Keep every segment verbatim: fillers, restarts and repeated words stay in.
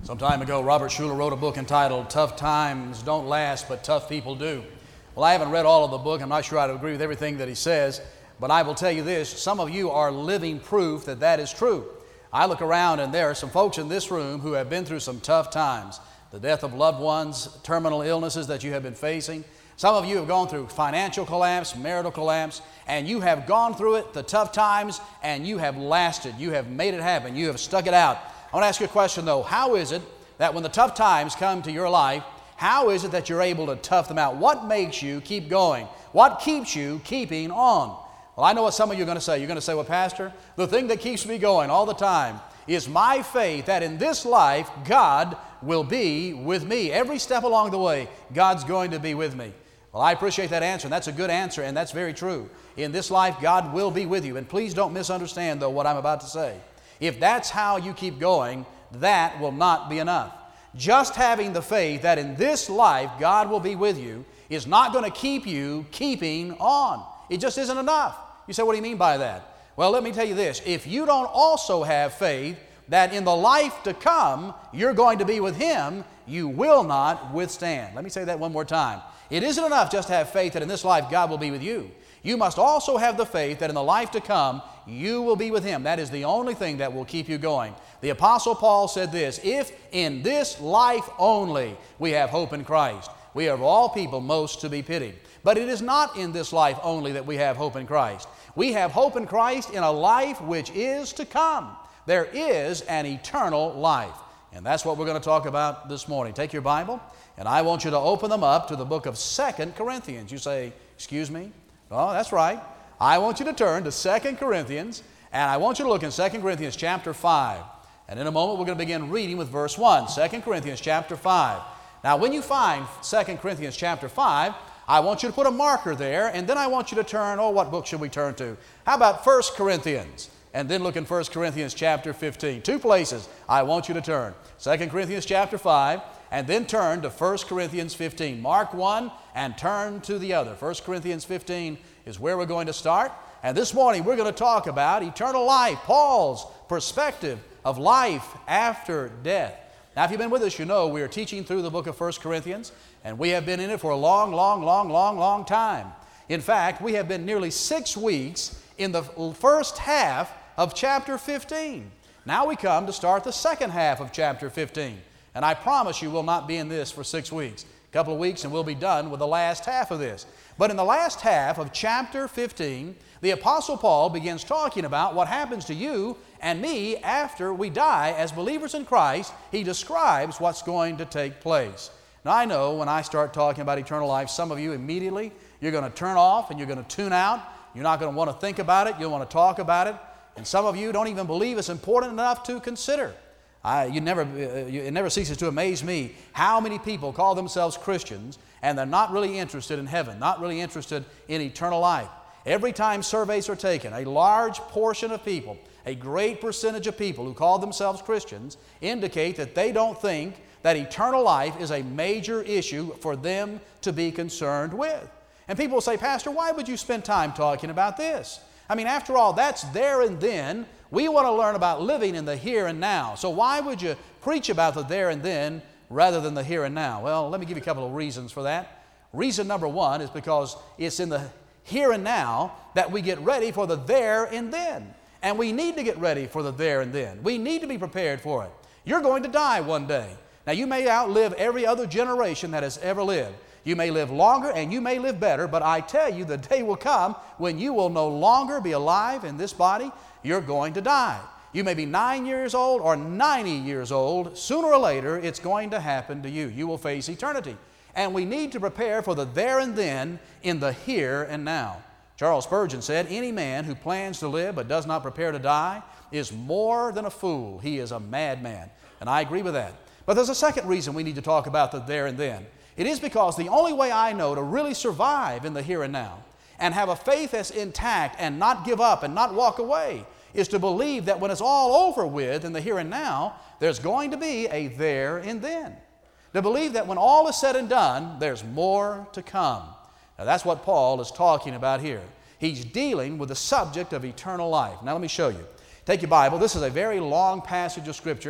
Some time ago, Robert Schuller wrote a book entitled Tough Times Don't Last, But Tough People Do. Well, I haven't read all of the book. I'm not sure I'd agree with everything that he says, but I will tell you this. Some of you are living proof that that is true. I look around and there are some folks in this room who have been through some tough times. The death of loved ones, terminal illnesses that you have been facing. Some of you have gone through financial collapse, marital collapse, and you have gone through it, the tough times, and you have lasted. You have made it happen. You have stuck it out. I want to ask you a question though. How is it that when the tough times come to your life, how is it that you're able to tough them out? What makes you keep going? What keeps you keeping on? Well, I know what some of you are going to say. You're going to say, well, Pastor, the thing that keeps me going all the time is my faith that in this life, God will be with me. Every step along the way, God's going to be with me. Well, I appreciate that answer, and that's a good answer, and that's very true. In this life, God will be with you. And please don't misunderstand, though, what I'm about to say. If that's how you keep going, that will not be enough. Just having the faith that in this life God will be with you is not going to keep you keeping on. It just isn't enough. You say, what do you mean by that? Well, let me tell you this. If you don't also have faith that in the life to come you're going to be with Him, you will not withstand. Let me say that one more time. It isn't enough just to have faith that in this life God will be with you. You must also have the faith that in the life to come you will be with Him. That is the only thing that will keep you going. The Apostle Paul said this, if in this life only we have hope in Christ, we are of all people most to be pitied. But it is not in this life only that we have hope in Christ. We have hope in Christ in a life which is to come. There is an eternal life. And that's what we're going to talk about this morning. Take your Bible, and I want you to open them up to the book of Second Corinthians. You say, excuse me? Oh, that's right. I want you to turn to Second Corinthians, and I want you to look in Second Corinthians chapter five. And in a moment, we're going to begin reading with verse one, Second Corinthians chapter five. Now, when you find Second Corinthians chapter five, I want you to put a marker there, and then I want you to turn, oh, what book should we turn to? How about First Corinthians? And then look in First Corinthians chapter fifteen. Two places I want you to turn. Second Corinthians chapter five, and then turn to First Corinthians fifteen. Mark one and turn to the other. First Corinthians fifteen is where we're going to start. And this morning we're going to talk about eternal life, Paul's perspective of life after death. Now, if you've been with us, you know we are teaching through the book of First Corinthians, and we have been in it for a long, long, long, long, long time. In fact, we have been nearly six weeks in the first half of chapter fifteen. Now we come to start the second half of chapter fifteen. And I promise you we'll not be in this for six weeks. A couple of weeks and we'll be done with the last half of this. But in the last half of chapter fifteen, the Apostle Paul begins talking about what happens to you and me after we die as believers in Christ. He describes what's going to take place. Now I know when I start talking about eternal life, some of you immediately, you're going to turn off and you're going to tune out. You're not going to want to think about it. You'll want to talk about it. And some of you don't even believe it's important enough to consider. I, you never, uh, you, it never ceases to amaze me how many people call themselves Christians and they're not really interested in heaven, not really interested in eternal life. Every time surveys are taken, a large portion of people, a great percentage of people who call themselves Christians indicate that they don't think that eternal life is a major issue for them to be concerned with. And people will say, Pastor, why would you spend time talking about this? I mean, after all, that's there and then. We want to learn about living in the here and now. So why would you preach about the there and then rather than the here and now? Well, let me give you a couple of reasons for that. Reason number one is because it's in the here and now that we get ready for the there and then. And we need to get ready for the there and then. We need to be prepared for it. You're going to die one day. Now, you may outlive every other generation that has ever lived. You may live longer and you may live better, but I tell you, the day will come when you will no longer be alive in this body. You're going to die. You may be nine years old or ninety years old. Sooner or later, it's going to happen to you. You will face eternity. And we need to prepare for the there and then in the here and now. Charles Spurgeon said, any man who plans to live but does not prepare to die is more than a fool. He is a madman. And I agree with that. But there's a second reason we need to talk about the there and then. It is because the only way I know to really survive in the here and now and have a faith that's intact and not give up and not walk away is to believe that when it's all over with in the here and now, there's going to be a there and then. To believe that when all is said and done, there's more to come. Now that's what Paul is talking about here. He's dealing with the subject of eternal life. Now let me show you. Take your Bible. This is a very long passage of Scripture.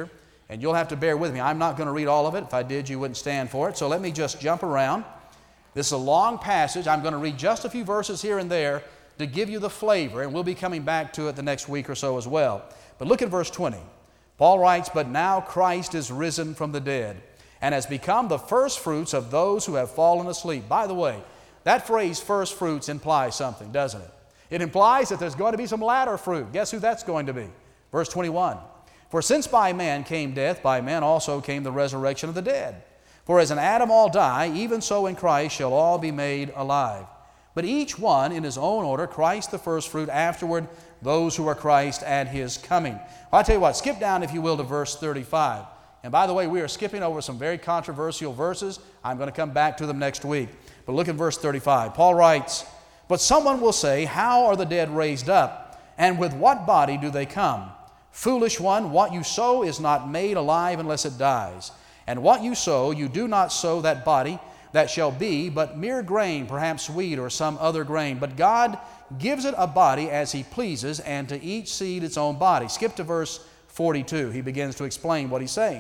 And you'll have to bear with me. I'm not going to read all of it. If I did, you wouldn't stand for it. So let me just jump around. This is a long passage. I'm going to read just a few verses here and there to give you the flavor, and we'll be coming back to it the next week or so as well. But look at verse twenty. Paul writes, "But now Christ is risen from the dead, and has become the firstfruits of those who have fallen asleep." By the way, that phrase first fruits implies something, doesn't it? It implies that there's going to be some latter fruit. Guess who that's going to be? Verse twenty-one. "For since by man came death, by man also came the resurrection of the dead. For as in Adam all die, even so in Christ shall all be made alive. But each one in his own order, Christ the firstfruit, afterward those who are Christ at his coming." Well, I'll tell you what, skip down, if you will, to verse thirty-five. And by the way, we are skipping over some very controversial verses. I'm going to come back to them next week. But look at verse thirty-five. Paul writes, "But someone will say, how are the dead raised up? And with what body do they come? Foolish one, what you sow is not made alive unless it dies. And what you sow, you do not sow that body that shall be, but mere grain, perhaps wheat or some other grain. But God gives it a body as He pleases, and to each seed its own body." Skip to verse forty-two. He begins to explain what he's saying.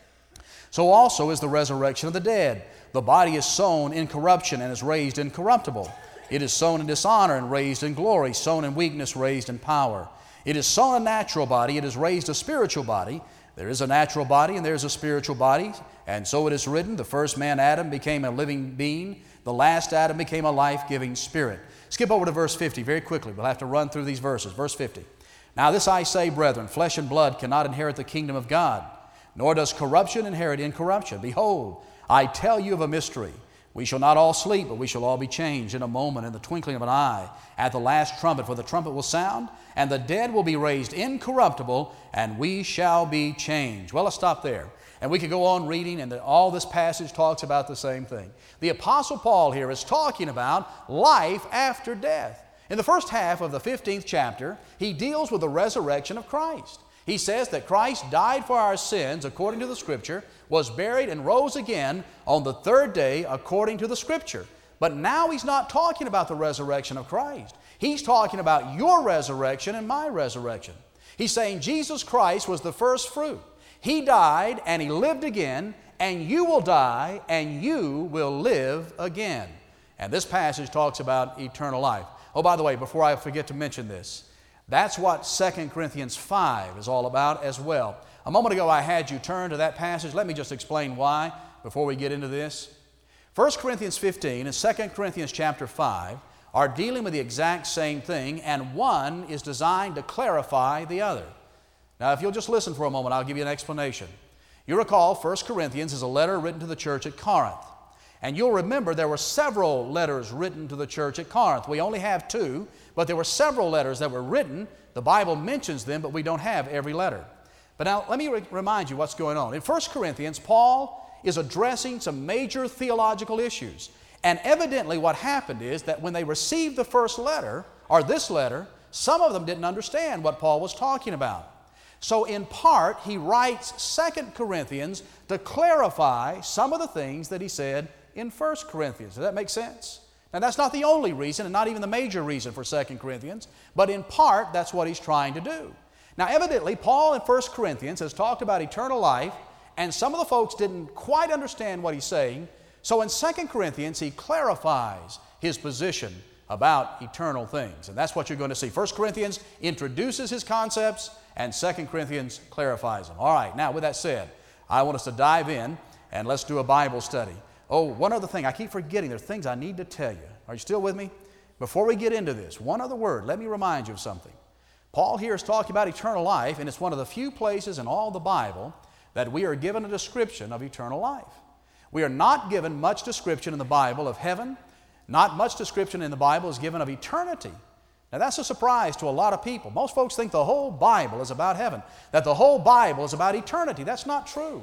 "So also is the resurrection of the dead. The body is sown in corruption and is raised incorruptible. It is sown in dishonor and raised in glory, sown in weakness, raised in power. It is sown a natural body, it is raised a spiritual body. There is a natural body and there is a spiritual body. And so it is written, the first man, Adam, became a living being. The last Adam became a life-giving spirit." Skip over to verse fifty very quickly. We'll have to run through these verses. Verse fifty. "Now this I say, brethren, flesh and blood cannot inherit the kingdom of God, nor does corruption inherit incorruption. Behold, I tell you of a mystery. We shall not all sleep, but we shall all be changed in a moment, in the twinkling of an eye, at the last trumpet. For the trumpet will sound, and the dead will be raised incorruptible, and we shall be changed." Well, let's stop there. And we could go on reading, and all this passage talks about the same thing. The Apostle Paul here is talking about life after death. In the first half of the fifteenth chapter, he deals with the resurrection of Christ. He says that Christ died for our sins according to the Scripture, was buried and rose again on the third day according to the Scripture. But now he's not talking about the resurrection of Christ. He's talking about your resurrection and my resurrection. He's saying Jesus Christ was the first fruit. He died and He lived again, and you will die and you will live again. And this passage talks about eternal life. Oh, by the way, before I forget to mention this, that's what Second Corinthians five is all about as well. A moment ago I had you turn to that passage. Let me just explain why before we get into this. First Corinthians fifteen and Second Corinthians chapter five are dealing with the exact same thing, and one is designed to clarify the other. Now, if you'll just listen for a moment, I'll give you an explanation. You recall First Corinthians is a letter written to the church at Corinth. And you'll remember there were several letters written to the church at Corinth. We only have two, but there were several letters that were written. The Bible mentions them, but we don't have every letter. But now let me re- remind you what's going on. In First Corinthians, Paul is addressing some major theological issues. And evidently what happened is that when they received the first letter, or this letter, some of them didn't understand what Paul was talking about. So in part, he writes Second Corinthians to clarify some of the things that he said in First Corinthians. Does that make sense? Now that's not the only reason, and not even the major reason for Second Corinthians, but in part that's what he's trying to do. Now evidently Paul in First Corinthians has talked about eternal life, and some of the folks didn't quite understand what he's saying. So in Second Corinthians he clarifies his position about eternal things, and that's what you're going to see. First Corinthians introduces his concepts, and Second Corinthians clarifies them. All right, now with that said, I want us to dive in and let's do a Bible study. Oh, one other thing, I keep forgetting, there's things I need to tell you. Are you still with me? Before we get into this, one other word, let me remind you of something. Paul here is talking about eternal life, and it's one of the few places in all the Bible that we are given a description of eternal life. We are not given much description in the Bible of heaven. Not much description in the Bible is given of eternity. Now that's a surprise to a lot of people. Most folks think the whole Bible is about heaven, that the whole Bible is about eternity. That's not true.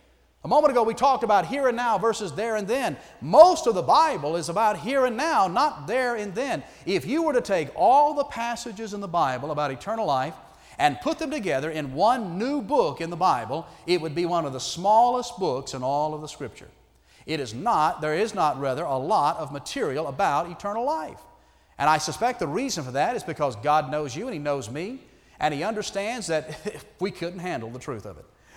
A moment ago we talked about here and now versus there and then. Most of the Bible is about here and now, not there and then. If you were to take all the passages in the Bible about eternal life and put them together in one new book in the Bible, it would be one of the smallest books in all of the Scripture. It is not, there is not rather, a lot of material about eternal life. And I suspect the reason for that is because God knows you and He knows me, and He understands that we couldn't handle the truth of it.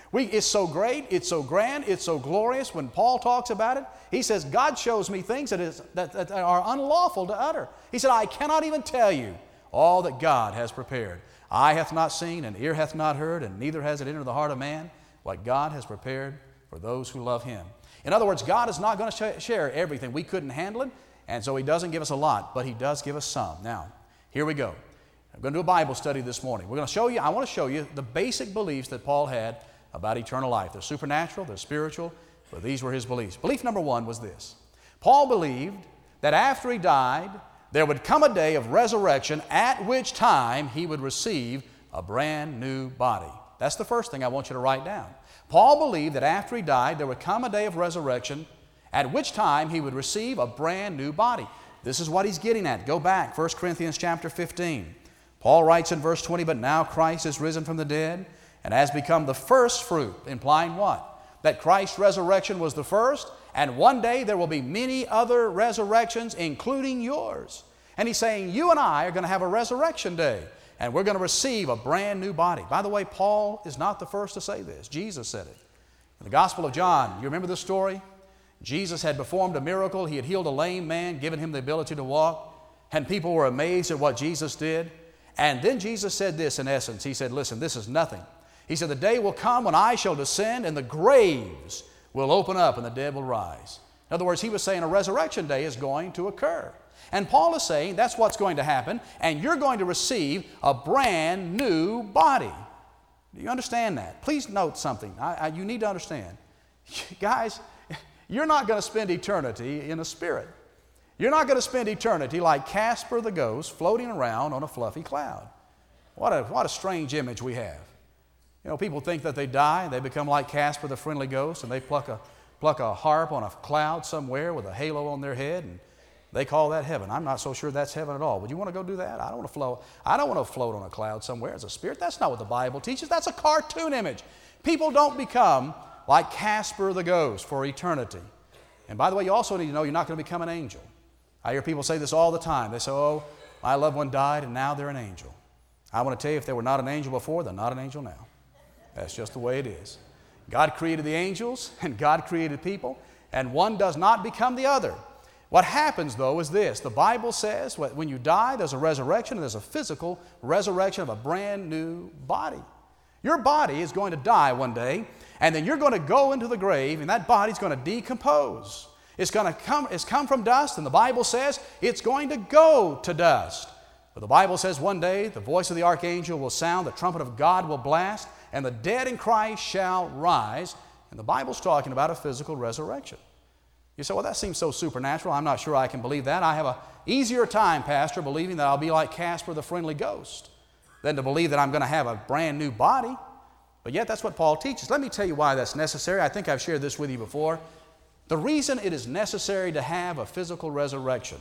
We, it's so great, it's so grand, it's so glorious. When Paul talks about it, he says, God shows me things that, is, that, that are unlawful to utter. He said, I cannot even tell you all that God has prepared. Eye hath not seen, and ear hath not heard, and neither has it entered the heart of man, what God has prepared for those who love Him. In other words, God is not going to sh- share everything. We couldn't handle it, and so He doesn't give us a lot, but He does give us some. Now, here we go. I'm going to do a Bible study this morning. We're going to show you, I want to show you the basic beliefs that Paul had about eternal life. They're supernatural, they're spiritual, but these were his beliefs. Belief number one was this. Paul believed that after he died, there would come a day of resurrection at which time he would receive a brand new body. That's the first thing I want you to write down. Paul believed that after he died, there would come a day of resurrection at which time he would receive a brand new body. This is what he's getting at. Go back, First Corinthians chapter fifteen. Paul writes in verse twenty, but now Christ is risen from the dead and has become the first fruit, implying what? That Christ's resurrection was the first, and one day there will be many other resurrections, including yours. And he's saying, you and I are going to have a resurrection day, and we're going to receive a brand new body. By the way, Paul is not the first to say this. Jesus said it. In the Gospel of John, you remember this story? Jesus had performed a miracle. He had healed a lame man, given him the ability to walk, and people were amazed at what Jesus did. And then Jesus said this in essence. He said, listen, this is nothing. He said, the day will come when I shall descend and the graves will open up and the dead will rise. In other words, he was saying a resurrection day is going to occur. And Paul is saying that's what's going to happen, and you're going to receive a brand new body. Do you understand that? Please note something. I, I, you need to understand. Guys, you're not going to spend eternity in a spirit. You're not going to spend eternity like Casper the ghost floating around on a fluffy cloud. What a, what a strange image we have. You know, people think that they die, they become like Casper the friendly ghost, and they pluck a, pluck a harp on a cloud somewhere with a halo on their head, and they call that heaven. I'm not so sure that's heaven at all. Would you want to go do that? I don't want to float. I don't want to float on a cloud somewhere as a spirit. That's not what the Bible teaches. That's a cartoon image. People don't become like Casper the ghost for eternity. And by the way, you also need to know you're not going to become an angel. I hear people say this all the time. They say, oh, my loved one died and now they're an angel. I want to tell you, if they were not an angel before, they're not an angel now. That's just the way it is. God created the angels and God created people, and one does not become the other. What happens, though, is this. The Bible says when you die, there's a resurrection, and there's a physical resurrection of a brand new body. Your body is going to die one day, and then you're going to go into the grave, and that body's going to decompose. It's going to come, it's come from dust, and the Bible says it's going to go to dust. But the Bible says one day the voice of the archangel will sound, the trumpet of God will blast, and the dead in Christ shall rise. And the Bible's talking about a physical resurrection. You say, well, that seems so supernatural. I'm not sure I can believe that. I have an easier time, Pastor, believing that I'll be like Casper the friendly ghost than to believe that I'm going to have a brand new body. But yet that's what Paul teaches. Let me tell you why that's necessary. I think I've shared this with you before. The reason it is necessary to have a physical resurrection,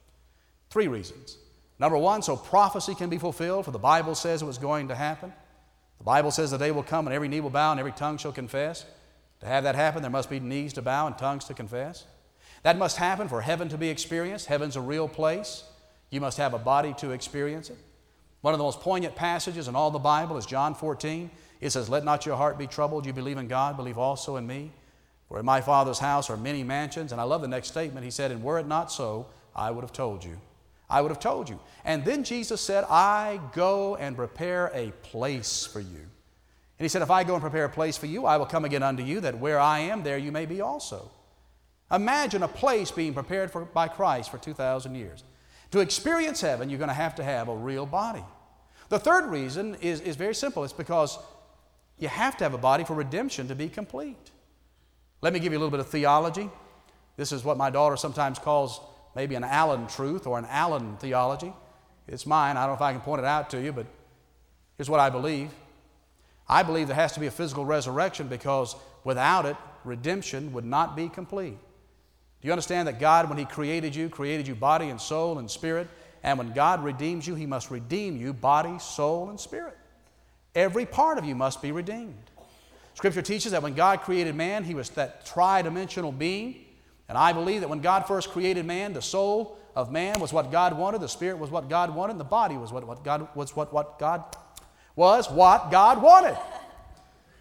three reasons. Number one, so prophecy can be fulfilled, for the Bible says it was going to happen. The Bible says the day will come and every knee will bow and every tongue shall confess. To have that happen, there must be knees to bow and tongues to confess. That must happen for heaven to be experienced. Heaven's a real place. You must have a body to experience it. One of the most poignant passages in all the Bible is John fourteen. It says, let not your heart be troubled. You believe in God, believe also in me. For in my Father's house are many mansions. And I love the next statement. He said, and were it not so, I would have told you. I would have told you. And then Jesus said, I go and prepare a place for you. And he said, if I go and prepare a place for you, I will come again unto you, that where I am, there you may be also. Imagine a place being prepared for, by Christ for two thousand years. To experience heaven, you're going to have to have a real body. The third reason is, is very simple. It's because you have to have a body for redemption to be complete. Let me give you a little bit of theology. This is what my daughter sometimes calls maybe an Allen truth or an Allen theology. It's mine. I don't know if I can point it out to you, but here's what I believe. I believe there has to be a physical resurrection because without it, redemption would not be complete. Do you understand that God, when He created you, created you body and soul and spirit, and when God redeems you, He must redeem you body, soul, and spirit. Every part of you must be redeemed. Scripture teaches that when God created man, He was that tri-dimensional being. And I believe that when God first created man, the soul of man was what God wanted, the spirit was what God wanted, and the body was what, what God was what, what God was what God wanted.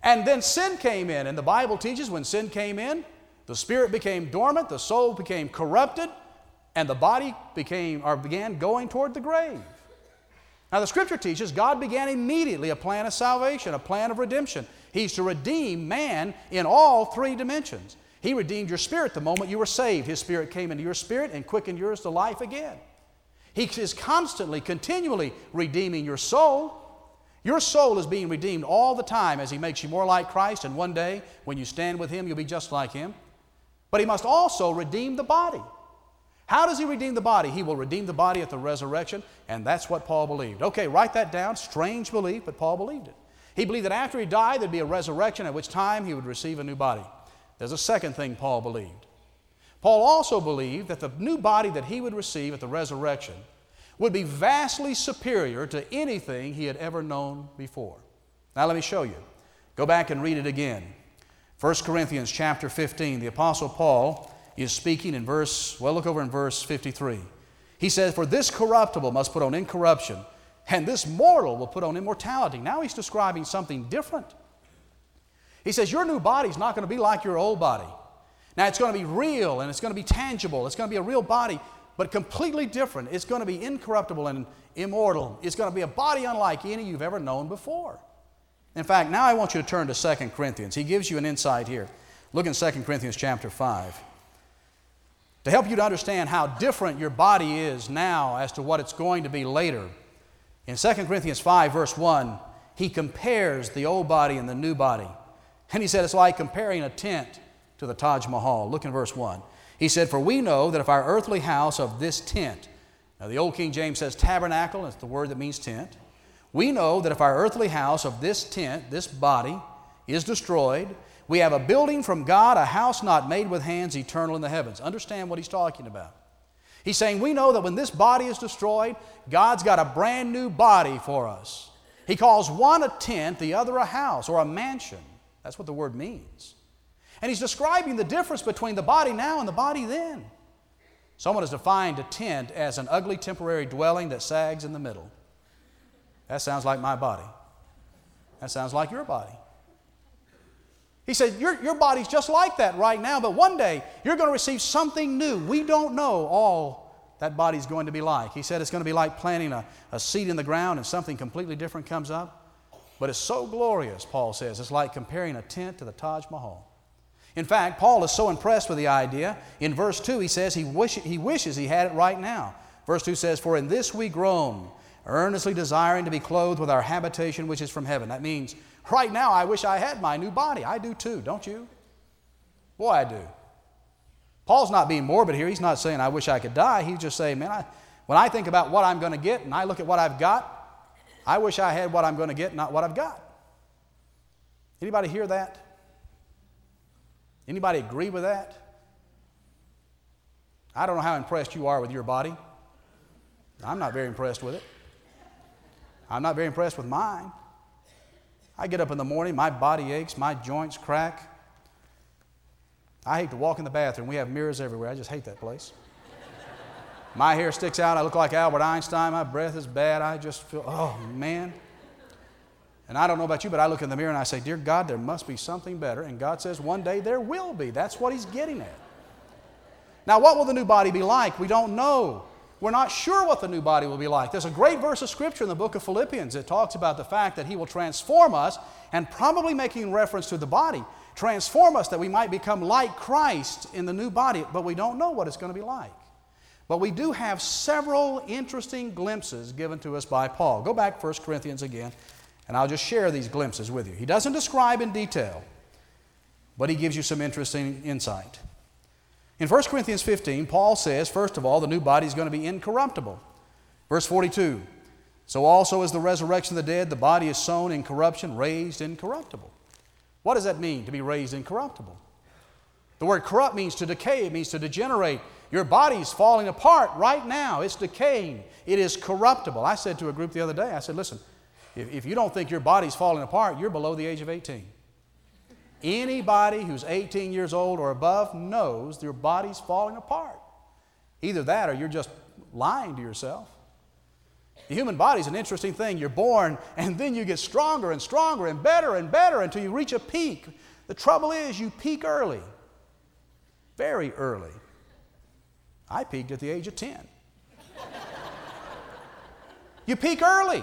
And then sin came in, and the Bible teaches when sin came in, the spirit became dormant, the soul became corrupted, and the body became or began going toward the grave. Now the Scripture teaches God began immediately a plan of salvation, a plan of redemption. He's to redeem man in all three dimensions. He redeemed your spirit the moment you were saved. His Spirit came into your spirit and quickened yours to life again. He is constantly, continually redeeming your soul. Your soul is being redeemed all the time as He makes you more like Christ, and one day when you stand with Him, you'll be just like Him. But He must also redeem the body. How does He redeem the body? He will redeem the body at the resurrection, and that's what Paul believed. Okay, write that down. Strange belief, but Paul believed it. He believed that after he died, there'd be a resurrection, at which time he would receive a new body. There's a second thing Paul believed. Paul also believed that the new body that he would receive at the resurrection would be vastly superior to anything he had ever known before. Now let me show you. Go back and read it again. First Corinthians chapter fifteen, the Apostle Paul is speaking in verse, well, look over in verse fifty-three. He says, "For this corruptible must put on incorruption, and this mortal will put on immortality." Now he's describing something different. He says, your new body is not going to be like your old body. Now it's going to be real, and it's going to be tangible. It's going to be a real body, but completely different. It's going to be incorruptible and immortal. It's going to be a body unlike any you've ever known before. In fact, now I want you to turn to Second Corinthians. He gives you an insight here. Look in Second Corinthians chapter five. To help you to understand how different your body is now as to what it's going to be later. In Second Corinthians five, verse one, he compares the old body and the new body. And he said it's like comparing a tent to the Taj Mahal. Look in verse one. He said, "For we know that if our earthly house of this tent," now the old King James says tabernacle, it's the word that means tent. "We know that if our earthly house of this tent, this body, is destroyed, we have a building from God, a house not made with hands, eternal in the heavens." Understand what he's talking about. He's saying we know that when this body is destroyed, God's got a brand new body for us. He calls one a tent, the other a house or a mansion. That's what the word means. And he's describing the difference between the body now and the body then. Someone has defined a tent as an ugly temporary dwelling that sags in the middle. That sounds like my body. That sounds like your body. He said, your, your body's just like that right now, but one day you're going to receive something new. We don't know all that body's going to be like. He said it's going to be like planting a, a seed in the ground and something completely different comes up. But it's so glorious, Paul says. It's like comparing a tent to the Taj Mahal. In fact, Paul is so impressed with the idea. In verse two, he says he, wish, he wishes he had it right now. Verse two says, "For in this we groan, earnestly desiring to be clothed with our habitation which is from heaven." That means, right now I wish I had my new body. I do too, don't you? Boy, I do. Paul's not being morbid here. He's not saying I wish I could die. He's just saying, man, I, when I think about what I'm going to get and I look at what I've got, I wish I had what I'm going to get, not what I've got. Anybody hear that? Anybody agree with that? I don't know how impressed you are with your body. I'm not very impressed with it. I'm not very impressed with mine. I get up in the morning, my body aches, my joints crack. I hate to walk in the bathroom. We have mirrors everywhere. I just hate that place. My hair sticks out. I look like Albert Einstein. My breath is bad. I just feel, oh, man. And I don't know about you, but I look in the mirror and I say, dear God, there must be something better. And God says, one day there will be. That's what He's getting at. Now, what will the new body be like? We don't know. We're not sure what the new body will be like. There's a great verse of Scripture in the book of Philippians that talks about the fact that He will transform us, and probably making reference to the body, transform us that we might become like Christ in the new body, but we don't know what it's going to be like. But we do have several interesting glimpses given to us by Paul. Go back to First Corinthians again, and I'll just share these glimpses with you. He doesn't describe in detail, but he gives you some interesting insight. In First Corinthians fifteen, Paul says, first of all, the new body is going to be incorruptible. Verse forty-two, so also is the resurrection of the dead, the body is sown in corruption, raised incorruptible. What does that mean, to be raised incorruptible? The word corrupt means to decay, it means to degenerate. Your body's falling apart right now. It's decaying. It is corruptible. I said to a group the other day, I said, listen, if, if you don't think your body's falling apart, you're below the age of eighteen. Anybody who's eighteen years old or above knows your body's falling apart. Either that or you're just lying to yourself. The human body is an interesting thing. You're born, and then you get stronger and stronger and better and better until you reach a peak. The trouble is, you peak early, very early. I peaked at the age of ten. You peak early.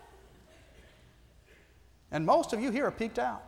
And most of you here are peaked out.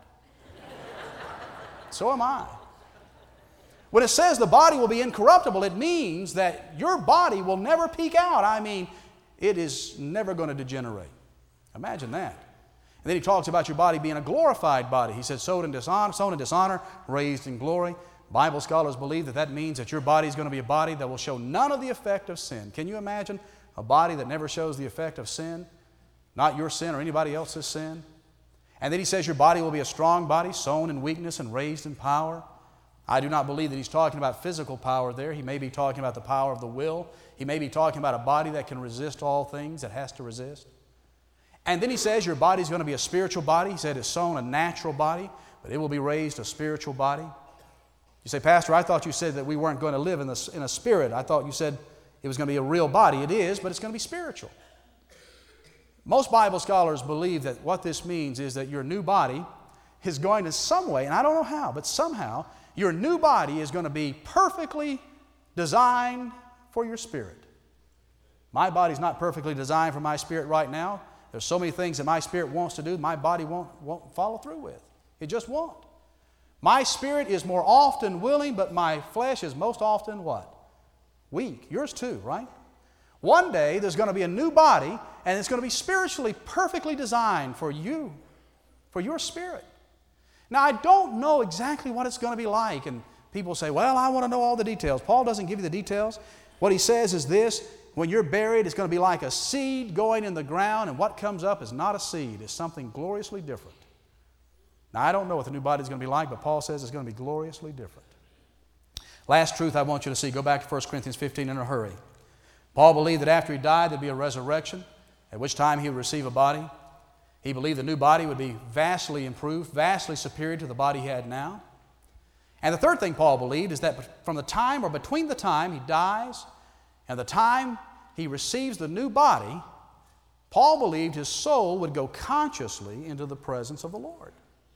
So am I. When it says the body will be incorruptible, it means that your body will never peak out. I mean, it is never going to degenerate. Imagine that. And then he talks about your body being a glorified body. He says, sown in dishonor, sown in dishonor, raised in glory. Bible scholars believe that that means that your body is going to be a body that will show none of the effect of sin. Can you imagine a body that never shows the effect of sin? Not your sin or anybody else's sin. And then he says your body will be a strong body, sown in weakness and raised in power. I do not believe that he's talking about physical power there. He may be talking about the power of the will. He may be talking about a body that can resist all things, that has to resist. And then he says your body is going to be a spiritual body. He said it's sown a natural body, but it will be raised a spiritual body. You say, Pastor, I thought you said that we weren't going to live in, the, in a spirit. I thought you said it was going to be a real body. It is, but it's going to be spiritual. Most Bible scholars believe that what this means is that your new body is going to some way, and I don't know how, but somehow your new body is going to be perfectly designed for your spirit. My body's not perfectly designed for my spirit right now. There's so many things that my spirit wants to do, my body won't, won't follow through with. It just won't. My spirit is more often willing, but my flesh is most often what? Weak. Yours too, right? One day there's going to be a new body, and it's going to be spiritually perfectly designed for you, for your spirit. Now, I don't know exactly what it's going to be like, and people say, well, I want to know all the details. Paul doesn't give you the details. What he says is this: when you're buried, it's going to be like a seed going in the ground, and what comes up is not a seed. It's something gloriously different. Now, I don't know what the new body is going to be like, but Paul says it's going to be gloriously different. Last truth I want you to see. Go back to First Corinthians fifteen in a hurry. Paul believed that after he died, there'd be a resurrection, at which time he would receive a body. He believed the new body would be vastly improved, vastly superior to the body he had now. And the third thing Paul believed is that from the time or between the time he dies and the time he receives the new body, Paul believed his soul would go consciously into the presence of the Lord.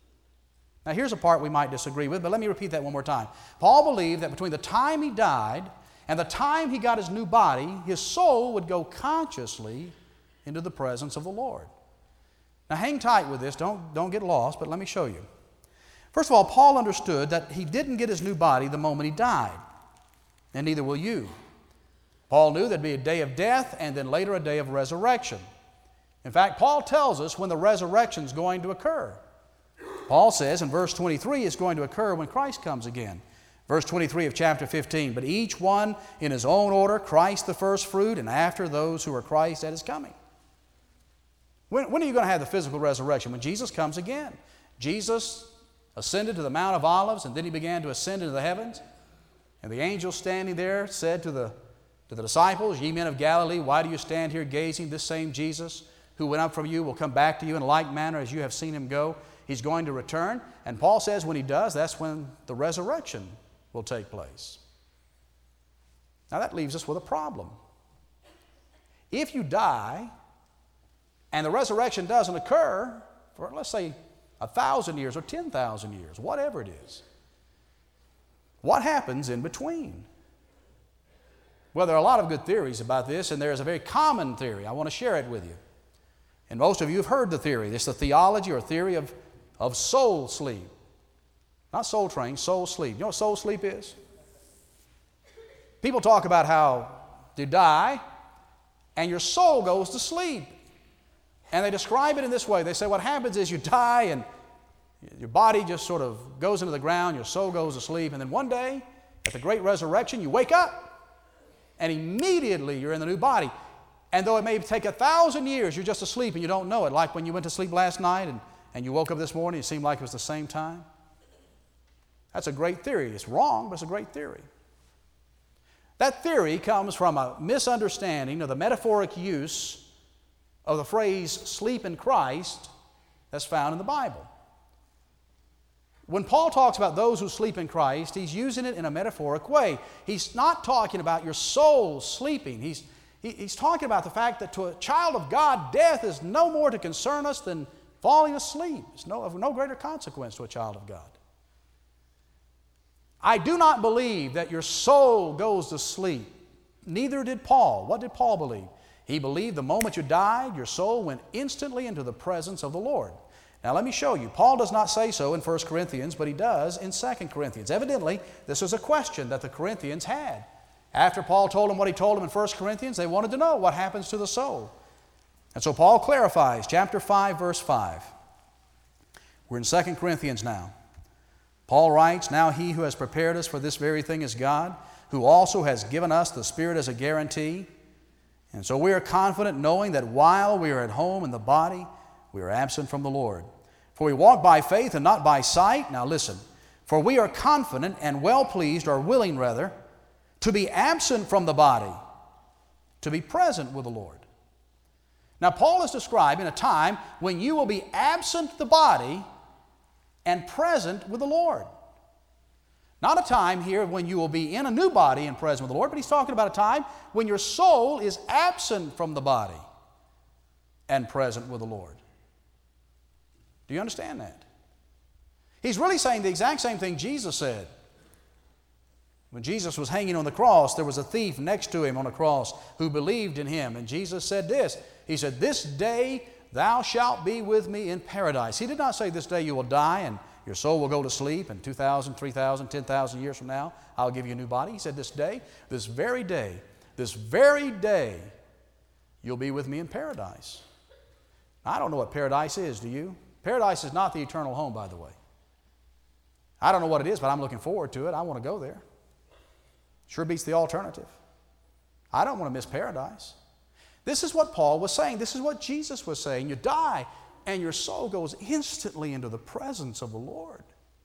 Now here's a part we might disagree with, but let me repeat that one more time. Paul believed that between the time he died and the time he got his new body, his soul would go consciously into the presence of the Lord. Now hang tight with this, don't, don't get lost, but let me show you. First of all, Paul understood that he didn't get his new body the moment he died, and neither will you. Paul knew there'd be a day of death and then later a day of resurrection. In fact, Paul tells us when the resurrection is going to occur. Paul says in verse twenty-three it's going to occur when Christ comes again. Verse twenty-three of chapter fifteen, but each one in his own order, Christ the first fruit, and after those who are Christ at his coming. When, when are you going to have the physical resurrection? When Jesus comes again. Jesus ascended to the Mount of Olives, and then he began to ascend into the heavens. And the angel standing there said to the, to the disciples, ye men of Galilee, why do you stand here gazing? This same Jesus who went up from you will come back to you in like manner as you have seen him go. He's going to return. And Paul says when he does, that's when the resurrection will take place. Now that leaves us with a problem. If you die and the resurrection doesn't occur for, let's say, a thousand years or ten thousand years, whatever it is, what happens in between? Well, there are a lot of good theories about this, and there is a very common theory. I want to share it with you. And most of you have heard the theory. It's the theology or theory of, of soul sleep. Not soul train, soul sleep. You know what soul sleep is? People talk about how you die and your soul goes to sleep. And they describe it in this way. They say what happens is you die and your body just sort of goes into the ground, your soul goes to sleep, and then one day, at the great resurrection, you wake up and immediately you're in the new body. And though it may take a thousand years, you're just asleep and you don't know it. Like when you went to sleep last night and, and you woke up this morning, it seemed like it was the same time. That's a great theory. It's wrong, but it's a great theory. That theory comes from a misunderstanding of the metaphoric use of the phrase sleep in Christ that's found in the Bible. When Paul talks about those who sleep in Christ, he's using it in a metaphoric way. He's not talking about your soul sleeping. He's, he, he's talking about the fact that to a child of God, death is no more to concern us than falling asleep. It's no, of no greater consequence to a child of God. I do not believe that your soul goes to sleep. Neither did Paul. What did Paul believe? He believed the moment you died, your soul went instantly into the presence of the Lord. Now let me show you. Paul does not say so in First Corinthians, but he does in Second Corinthians. Evidently, this was a question that the Corinthians had. After Paul told them what he told them in First Corinthians, they wanted to know what happens to the soul. And so Paul clarifies, chapter five, verse five. We're in Second Corinthians now. Paul writes, "Now he who has prepared us for this very thing is God, who also has given us the Spirit as a guarantee. And so we are confident, knowing that while we are at home in the body, we are absent from the Lord. For we walk by faith and not by sight." Now listen. "For we are confident and well pleased, or willing rather, to be absent from the body, to be present with the Lord." Now Paul is describing a time when you will be absent the body and present with the Lord. Not a time here when you will be in a new body and present with the Lord, but he's talking about a time when your soul is absent from the body and present with the Lord. Do you understand that? He's really saying the exact same thing Jesus said. When Jesus was hanging on the cross, there was a thief next to him on the cross who believed in him. And Jesus said this. He said, "This day thou shalt be with me in paradise." He did not say this day you will die and your soul will go to sleep, and two thousand, three thousand, ten thousand years from now, I'll give you a new body. He said this day, this very day, this very day, you'll be with me in paradise. I don't know what paradise is, do you? Paradise is not the eternal home, by the way. I don't know what it is, but I'm looking forward to it. I want to go there. Sure beats the alternative. I don't want to miss paradise. This is what Paul was saying. This is what Jesus was saying. You die, and your soul goes instantly into the presence of the Lord.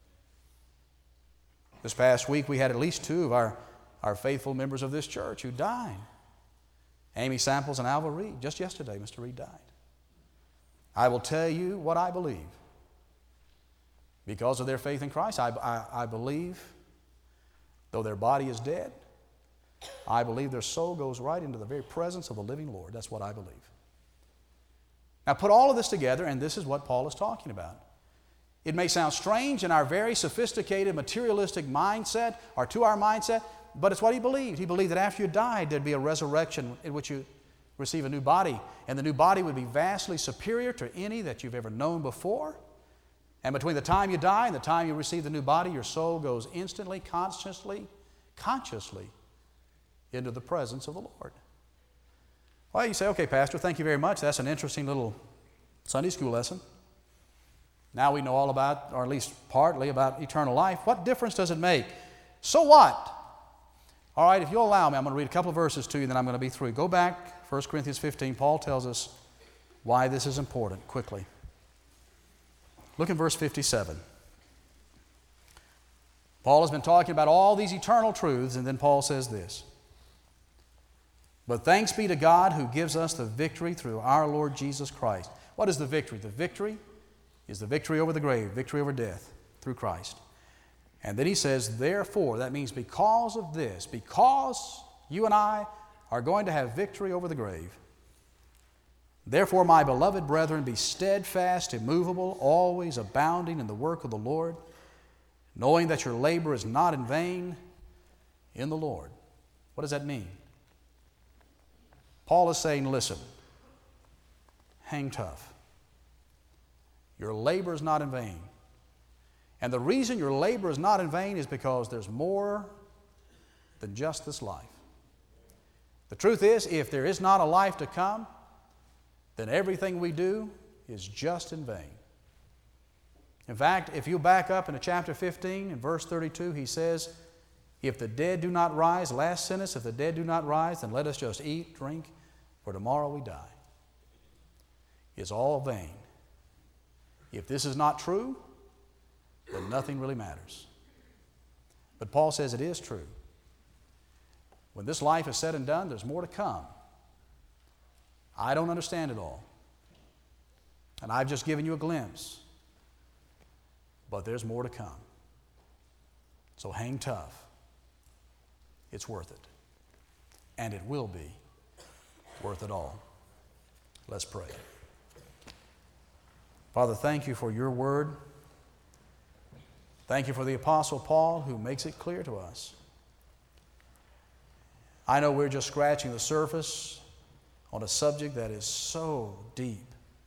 This past week, we had at least two of our, our faithful members of this church who died. Amy Samples and Alva Reed. Just yesterday, Mister Reed died. I will tell you what I believe. Because of their faith in Christ, I, I, I believe, though their body is dead, I believe their soul goes right into the very presence of the living Lord. That's what I believe. Now put all of this together, and this is what Paul is talking about. It may sound strange in our very sophisticated materialistic mindset, or to our mindset, but it's what he believed. He believed that after you died, there'd be a resurrection in which you receive a new body, and the new body would be vastly superior to any that you've ever known before. And between the time you die and the time you receive the new body, your soul goes instantly, consciously, consciously into the presence of the Lord. Well, you say, "Okay, Pastor, thank you very much. That's an interesting little Sunday school lesson. Now we know all about, or at least partly about, eternal life. What difference does it make?" So what? All right, if you'll allow me, I'm going to read a couple of verses to you, and then I'm going to be through. Go back, First Corinthians fifteen. Paul tells us why this is important, quickly. Look in verse fifty-seven. Paul has been talking about all these eternal truths, and then Paul says this. "But thanks be to God who gives us the victory through our Lord Jesus Christ." What is the victory? The victory is the victory over the grave, victory over death through Christ. And then he says, "Therefore," that means because of this, because you and I are going to have victory over the grave, "Therefore, my beloved brethren, be steadfast, immovable, always abounding in the work of the Lord, knowing that your labor is not in vain in the Lord." What does that mean? Paul is saying, listen, hang tough. Your labor is not in vain. And the reason your labor is not in vain is because there's more than just this life. The truth is, if there is not a life to come, then everything we do is just in vain. In fact, if you back up into chapter fifteen, in verse thirty-two, he says, "If the dead do not rise," last sentence, "if the dead do not rise, then let us just eat, drink, for tomorrow we die." It's all vain. If this is not true, then nothing really matters. But Paul says it is true. When this life is said and done, there's more to come. I don't understand it all. And I've just given you a glimpse. But there's more to come. So hang tough. It's worth it. And it will be worth it all. Let's pray. Father, thank you for your word. Thank you for the Apostle Paul who makes it clear to us. I know we're just scratching the surface on a subject that is so deep.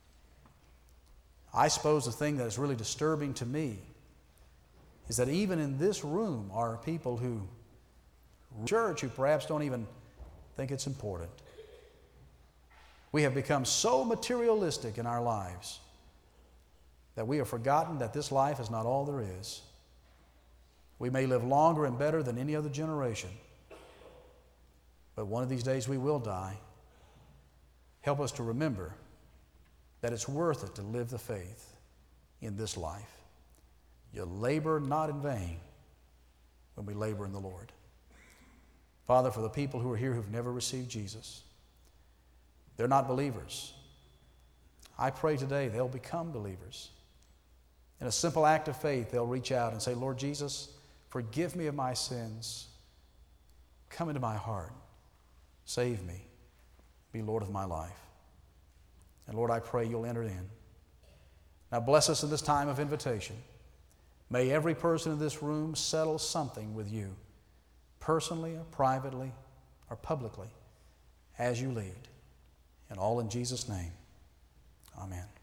I suppose the thing that is really disturbing to me is that even in this room are people who, church, who perhaps don't even think it's important. We have become so materialistic in our lives that we have forgotten that this life is not all there is. We may live longer and better than any other generation, but one of these days we will die. Help us to remember that it's worth it to live the faith in this life. You labor not in vain when we labor in the Lord. Father, for the people who are here who've never received Jesus, they're not believers. I pray today they'll become believers. In a simple act of faith, they'll reach out and say, Lord Jesus, forgive me of my sins. Come into my heart. Save me. Be Lord of my life. And Lord, I pray you'll enter in. Now bless us in this time of invitation. May every person in this room settle something with you, personally or privately or publicly, as you lead. And all in Jesus' name. Amen.